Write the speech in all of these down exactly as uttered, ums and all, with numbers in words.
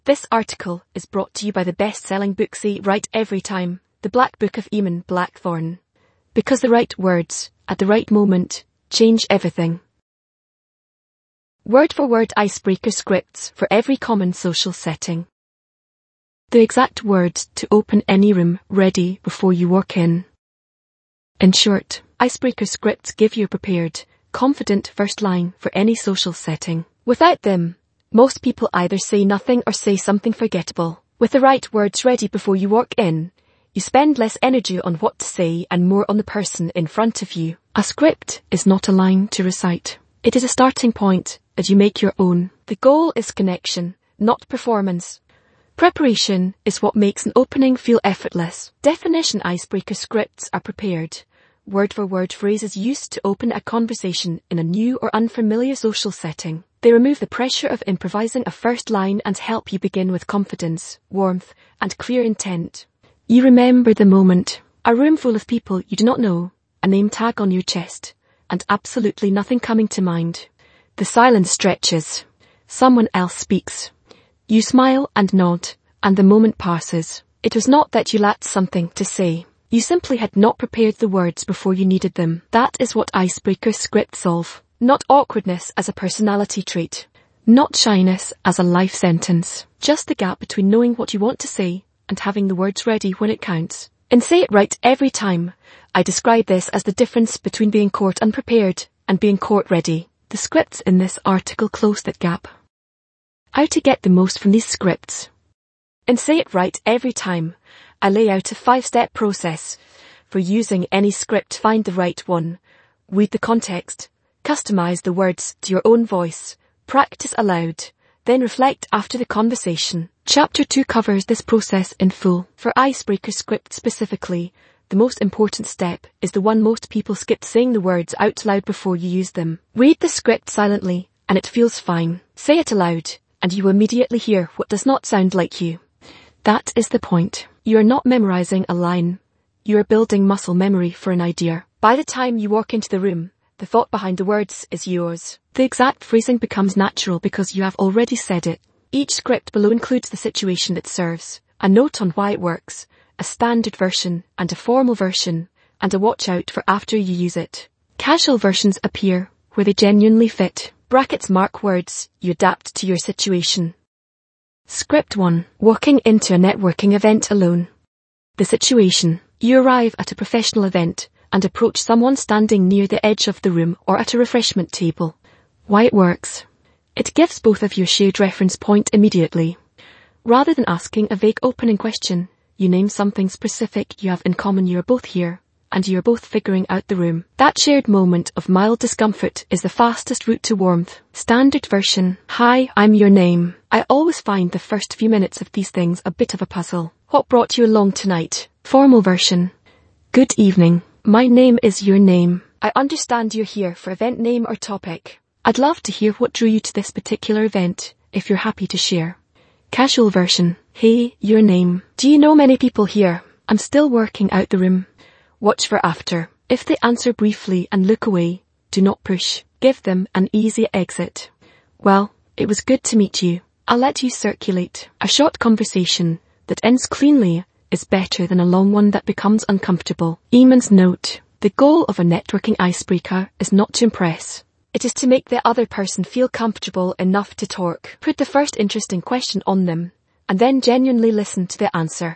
This article is brought to you by the best-selling book Say It Right Every Time, The Black Book of Eamon Blackthorne. Because the right words, at the right moment, change everything. Word-for-word icebreaker scripts for every common social setting. The exact words to open any room ready before you walk in. In short, icebreaker scripts give you a prepared, confident first line for any social setting. Without them, most people either say nothing or say something forgettable. With the right words ready before you walk in, you spend less energy on what to say and more on the person in front of you. A script is not a line to recite. It is a starting point that you make your own. The goal is connection, not performance. Preparation is what makes an opening feel effortless. Definition: icebreaker scripts are prepared, word-for-word phrases used to open a conversation in a new or unfamiliar social setting. They remove the pressure of improvising a first line and help you begin with confidence, warmth, and clear intent. You remember the moment, a room full of people you do not know, a name tag on your chest, and absolutely nothing coming to mind. The silence stretches. Someone else speaks. You smile and nod, and the moment passes. It was not that you lacked something to say. You simply had not prepared the words before you needed them. That is what icebreaker scripts solve. Not awkwardness as a personality trait. Not shyness as a life sentence. Just the gap between knowing what you want to say and having the words ready when it counts. In Say It Right Every Time, I describe this as the difference between being court unprepared and being court ready. The scripts in this article close that gap. How to get the most from these scripts. In Say It Right Every Time, I lay out a five-step process for using any script. Find the right one. Read the context. Customize the words to your own voice. Practice aloud. Then reflect after the conversation. Chapter two covers this process in full. For icebreaker scripts specifically, the most important step is the one most people skip: saying the words out loud before you use them. Read the script silently, and it feels fine. Say it aloud, and you immediately hear what does not sound like you. That is the point. You are not memorizing a line. You are building muscle memory for an idea. By the time you walk into the room, the thought behind the words is yours. The exact phrasing becomes natural because you have already said it. Each script below includes the situation it serves, a note on why it works, a standard version and a formal version, and a watch out for after you use it. Casual versions appear where they genuinely fit. Brackets mark words you adapt to your situation. Script one. Walking into a networking event alone. The situation. You arrive at a professional event and approach someone standing near the edge of the room or at a refreshment table. Why it works. It gives both of you a shared reference point immediately. Rather than asking a vague opening question, you name something specific you have in common. You are both here, and you are both figuring out the room. That shared moment of mild discomfort is the fastest route to warmth. Standard version. Hi, I'm your name. I always find the first few minutes of these things a bit of a puzzle. What brought you along tonight? Formal version. Good evening. My name is your name. I understand you're here for event name or topic. I'd love to hear what drew you to this particular event, if you're happy to share. Casual version. Hey, your name. Do you know many people here? I'm still working out the room. Watch for after. If they answer briefly and look away, do not push. Give them an easy exit. Well, it was good to meet you. I'll let you circulate. A short conversation that ends cleanly is better than a long one that becomes uncomfortable. Eamon's note. The goal of a networking icebreaker is not to impress. It is to make the other person feel comfortable enough to talk. Put the first interesting question on them, and then genuinely listen to their answer.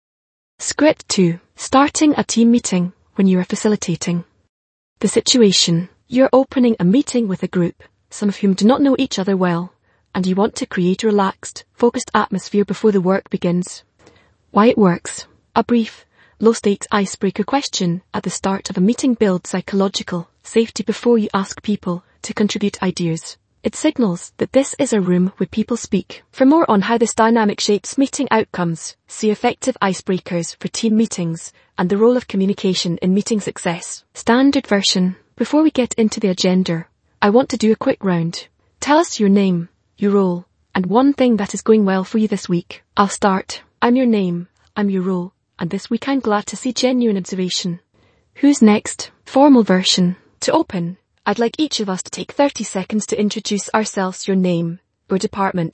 Script two. Starting a team meeting when you are facilitating. The situation. You're opening a meeting with a group, some of whom do not know each other well, and you want to create a relaxed, focused atmosphere before the work begins. Why it works. A brief, low-stakes icebreaker question at the start of a meeting builds psychological safety before you ask people to contribute ideas. It signals that this is a room where people speak. For more on how this dynamic shapes meeting outcomes, see effective icebreakers for team meetings and the role of communication in meeting success. Standard version. Before we get into the agenda, I want to do a quick round. Tell us your name, your role, and one thing that is going well for you this week. I'll start. I'm your name, I'm your role, and this week I'm glad to see genuine observation. Who's next? Formal version. To open, I'd like each of us to take thirty seconds to introduce ourselves, your name, or department,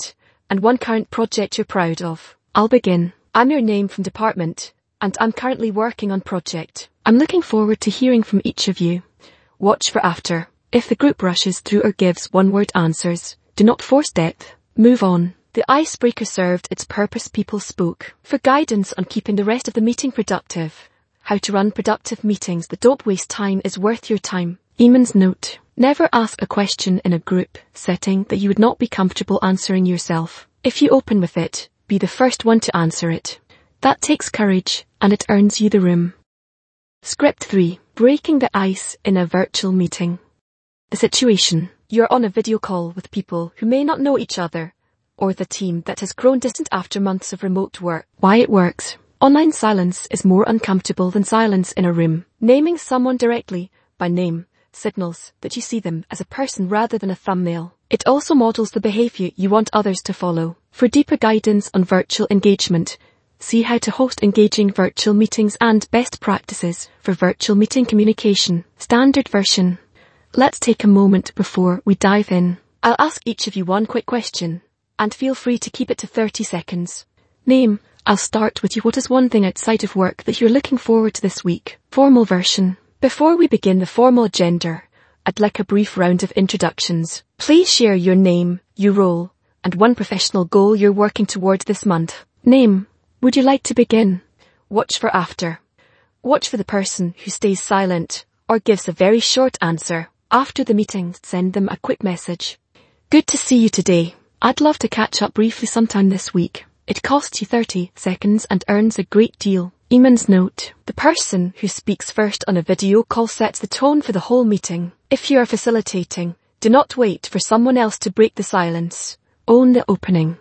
and one current project you're proud of. I'll begin. I'm your name from department, and I'm currently working on project. I'm looking forward to hearing from each of you. Watch for after. If the group rushes through or gives one-word answers, do not force depth. Move on. The icebreaker served its purpose. People spoke. For guidance on keeping the rest of the meeting productive. How to run productive meetings that don't waste time is worth your time. Eamon's note. Never ask a question in a group setting that you would not be comfortable answering yourself. If you open with it, be the first one to answer it. That takes courage, and it earns you the room. Script three. Breaking the ice in a virtual meeting. The situation. You're on a video call with people who may not know each other, or with a team that has grown distant after months of remote work. Why it works. Online silence is more uncomfortable than silence in a room. Naming someone directly, by name, signals that you see them as a person rather than a thumbnail. It also models the behavior you want others to follow. For deeper guidance on virtual engagement, see how to host engaging virtual meetings and best practices for virtual meeting communication. Standard version. Let's take a moment before we dive in. I'll ask each of you one quick question, and feel free to keep it to thirty seconds. Name. I'll start with you. What is one thing outside of work that you're looking forward to this week? Formal version. Before we begin the formal agenda, I'd like a brief round of introductions. Please share your name, your role, and one professional goal you're working towards this month. Name. Would you like to begin? Watch for after. Watch for the person who stays silent or gives a very short answer. After the meeting, send them a quick message. Good to see you today. I'd love to catch up briefly sometime this week. It costs you thirty seconds and earns a great deal. Eamon's note. The person who speaks first on a video call sets the tone for the whole meeting. If you are facilitating, do not wait for someone else to break the silence. Own the opening.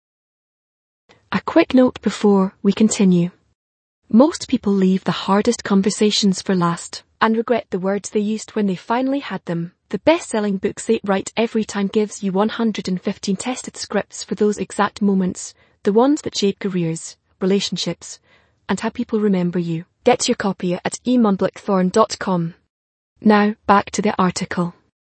A quick note before we continue. Most people leave the hardest conversations for last and regret the words they used when they finally had them. The best-selling books they write every time gives you one hundred fifteen tested scripts for those exact moments, the ones that shape careers, relationships, and how people remember you. Get your copy at eamon blackthorn dot com. Now, back to the article.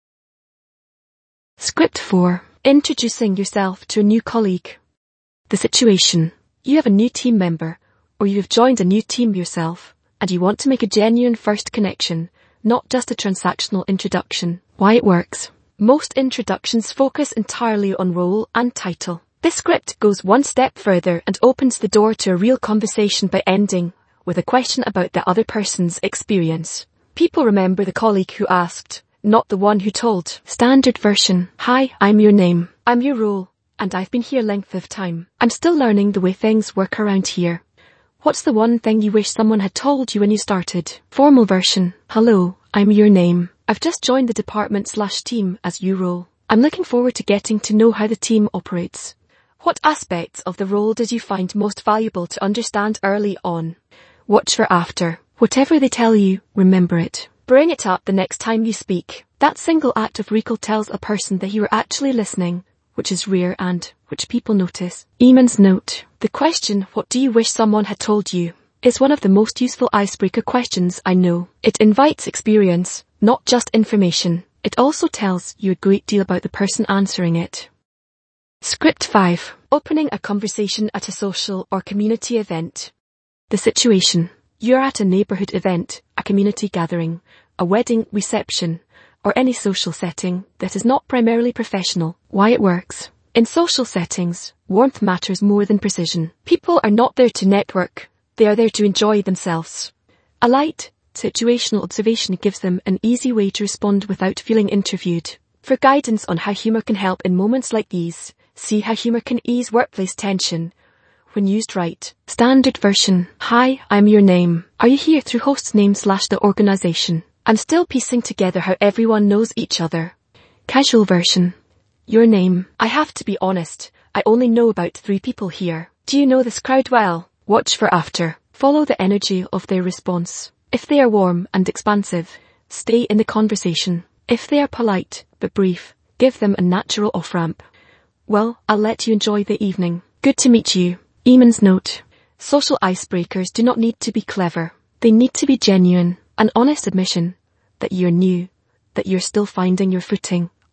Script four. Introducing yourself to a new colleague. The situation. You have a new team member, or you have joined a new team yourself, and you want to make a genuine first connection, not just a transactional introduction. Why it works. Most introductions focus entirely on role and title. This script goes one step further and opens the door to a real conversation by ending with a question about the other person's experience. People remember the colleague who asked, not the one who told. Standard version. Hi, I'm your name. I'm your role, and I've been here length of time. I'm still learning the way things work around here. What's the one thing you wish someone had told you when you started? Formal version. Hello, I'm your name. I've just joined the department slash team as your role. I'm looking forward to getting to know how the team operates. What aspects of the role did you find most valuable to understand early on? Watch for after. Whatever they tell you, remember it. Bring it up the next time you speak. That single act of recall tells a person that you were actually listening, which is rare and which people notice. Eamon's note. The question, what do you wish someone had told you, is one of the most useful icebreaker questions I know. It invites experience, not just information. It also tells you a great deal about the person answering it. Script five. Opening a conversation at a social or community event. The situation. You're at a neighbourhood event, a community gathering, a wedding reception, or any social setting that is not primarily professional. Why it works. In social settings, warmth matters more than precision. People are not there to network, they are there to enjoy themselves. A light, situational observation gives them an easy way to respond without feeling interviewed. For guidance on how humour can help in moments like these, see how humour can ease workplace tension when used right. Standard version. Hi, I'm your name. Are you here through host's name slash the organisation? I'm still piecing together how everyone knows each other. Casual version. Your name. I have to be honest, I only know about three people here. Do you know this crowd well? Watch for after. Follow the energy of their response. If they are warm and expansive, stay in the conversation. If they are polite but brief, give them a natural off-ramp. Well, I'll let you enjoy the evening. Good to meet you. Eamon's note. Social icebreakers do not need to be clever. They need to be genuine. An honest admission that you're new, that you're still finding your footing,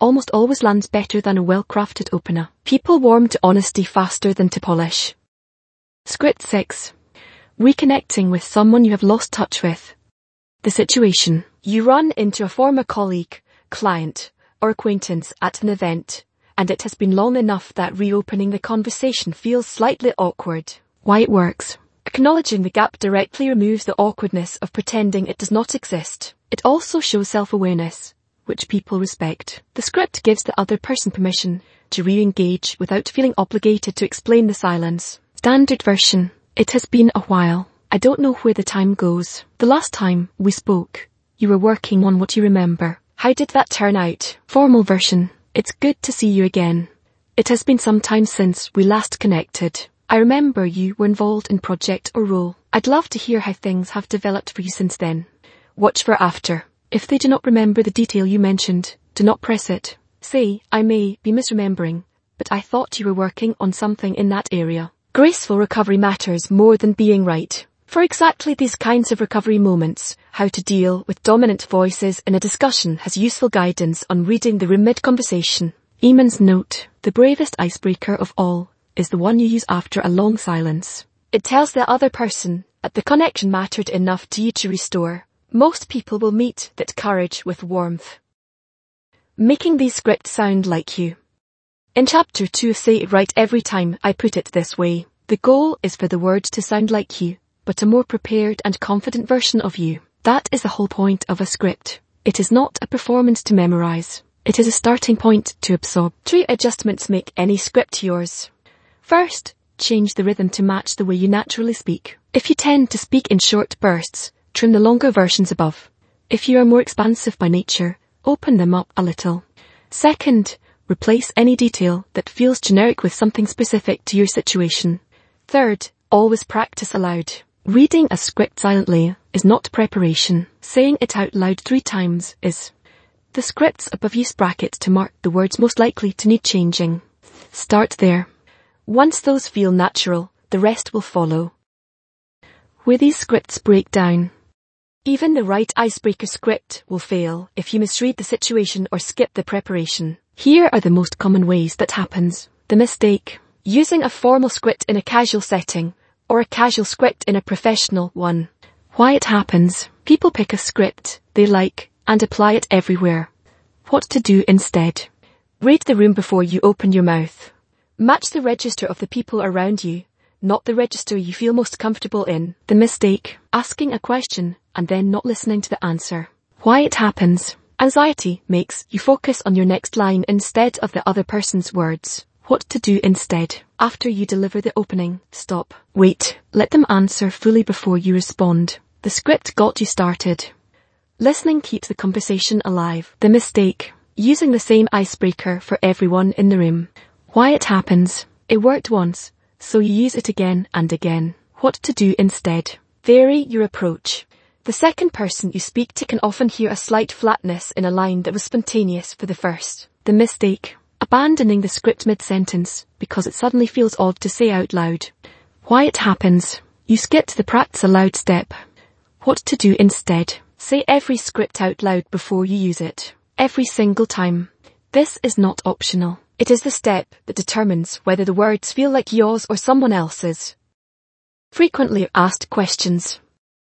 almost always lands better than a well-crafted opener. People warm to honesty faster than to polish. Script six. Reconnecting with someone you have lost touch with. The situation. You run into a former colleague, client, or acquaintance at an event, and it has been long enough that reopening the conversation feels slightly awkward. Why it works. Acknowledging the gap directly removes the awkwardness of pretending it does not exist. It also shows self-awareness, which people respect. The script gives the other person permission to re-engage without feeling obligated to explain the silence. Standard version. It has been a while. I don't know where the time goes. The last time we spoke, you were working on what you remember. How did that turn out? Formal version. It's good to see you again. It has been some time since we last connected. I remember you were involved in project or role. I'd love to hear how things have developed for you since then. Watch for after. If they do not remember the detail you mentioned, do not press it. Say, I may be misremembering, but I thought you were working on something in that area. Graceful recovery matters more than being right. For exactly these kinds of recovery moments, how to deal with dominant voices in a discussion has useful guidance on reading the room mid-conversation. Eamon's note. The bravest icebreaker of all is the one you use after a long silence. It tells the other person that the connection mattered enough to you to restore. Most people will meet that courage with warmth. Making these scripts sound like you. In chapter two, say it right every time I put it this way. The goal is for the words to sound like you, but a more prepared and confident version of you. That is the whole point of a script. It is not a performance to memorize. It is a starting point to absorb. Three adjustments make any script yours. First, change the rhythm to match the way you naturally speak. If you tend to speak in short bursts, trim the longer versions above. If you are more expansive by nature, open them up a little. Second, replace any detail that feels generic with something specific to your situation. Third, always practice aloud. Reading a script silently is not preparation. Saying it out loud three times is. The scripts above use brackets to mark the words most likely to need changing. Start there. Once those feel natural, the rest will follow. Where these scripts break down. Even the right icebreaker script will fail if you misread the situation or skip the preparation. Here are the most common ways that happens. The mistake. Using a formal script in a casual setting, or a casual script in a professional one. Why it happens. People pick a script they like and apply it everywhere. What to do instead. Read the room before you open your mouth. Match the register of the people around you, not the register you feel most comfortable in. The mistake. Asking a question and then not listening to the answer. Why it happens. Anxiety makes you focus on your next line instead of the other person's words. What to do instead. After you deliver the opening, stop. Wait. Let them answer fully before you respond. The script got you started. Listening keeps the conversation alive. The mistake. Using the same icebreaker for everyone in the room. Why it happens. It worked once, so you use it again and again. What to do instead. Vary your approach. The second person you speak to can often hear a slight flatness in a line that was spontaneous for the first. The mistake. Abandoning the script mid-sentence because it suddenly feels odd to say out loud. Why it happens. You skipped the practice aloud step. What to do instead. Say every script out loud before you use it. Every single time. This is not optional. It is the step that determines whether the words feel like yours or someone else's. Frequently asked questions.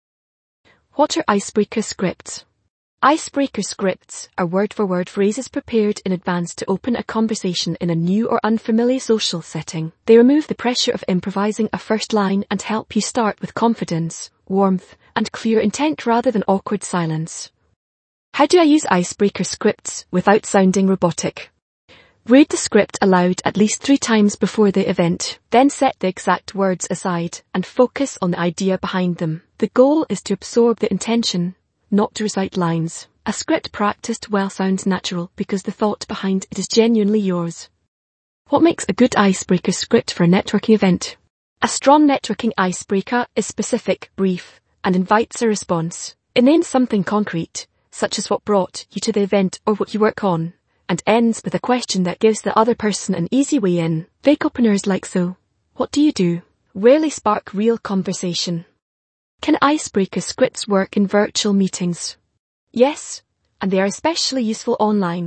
What are icebreaker scripts? Icebreaker scripts are word-for-word phrases prepared in advance to open a conversation in a new or unfamiliar social setting. They remove the pressure of improvising a first line and help you start with confidence, warmth, and clear intent rather than awkward silence. How do I use icebreaker scripts without sounding robotic? Read the script aloud at least three times before the event, then set the exact words aside and focus on the idea behind them. The goal is to absorb the intention, not to recite lines. A script practiced well sounds natural because the thought behind it is genuinely yours. What makes a good icebreaker script for a networking event? A strong networking icebreaker is specific, brief, and invites a response. It names something concrete, such as what brought you to the event or what you work on, and ends with a question that gives the other person an easy way in. Fake openers like so. What do you do? Rarely spark real conversation. Can icebreaker scripts work in virtual meetings? Yes, and they are especially useful online,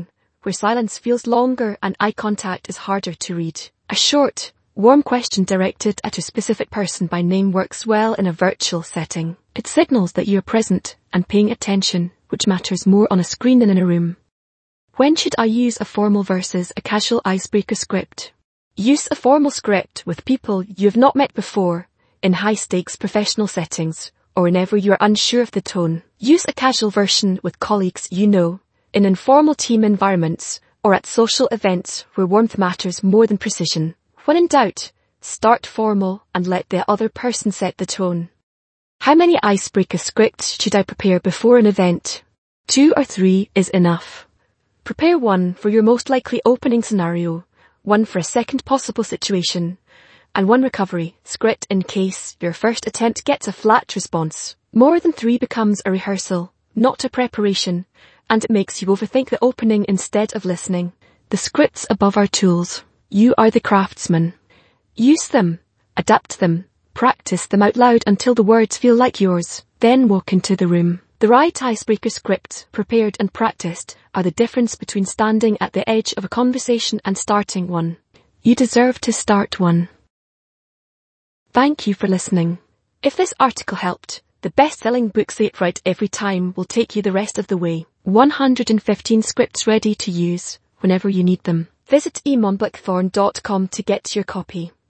where silence feels longer and eye contact is harder to read. A short, warm question directed at a specific person by name works well in a virtual setting. It signals that you are present and paying attention, which matters more on a screen than in a room. When should I use a formal versus a casual icebreaker script? Use a formal script with people you have not met before, in high-stakes professional settings, or whenever you are unsure of the tone. Use a casual version with colleagues you know, in informal team environments, or at social events where warmth matters more than precision. When in doubt, start formal and let the other person set the tone. How many icebreaker scripts should I prepare before an event? Two or three is enough. Prepare one for your most likely opening scenario, one for a second possible situation, and one recovery script in case your first attempt gets a flat response. More than three becomes a rehearsal, not a preparation, and it makes you overthink the opening instead of listening. The scripts above are tools. You are the craftsman. Use them, adapt them, practice them out loud until the words feel like yours, then walk into the room. The right icebreaker scripts, prepared and practiced, are the difference between standing at the edge of a conversation and starting one. You deserve to start one. Thank you for listening. If this article helped, the best-selling book Say It Right Every Time will take you the rest of the way. one hundred fifteen scripts ready to use whenever you need them. Visit e mon blackthorn dot com to get your copy.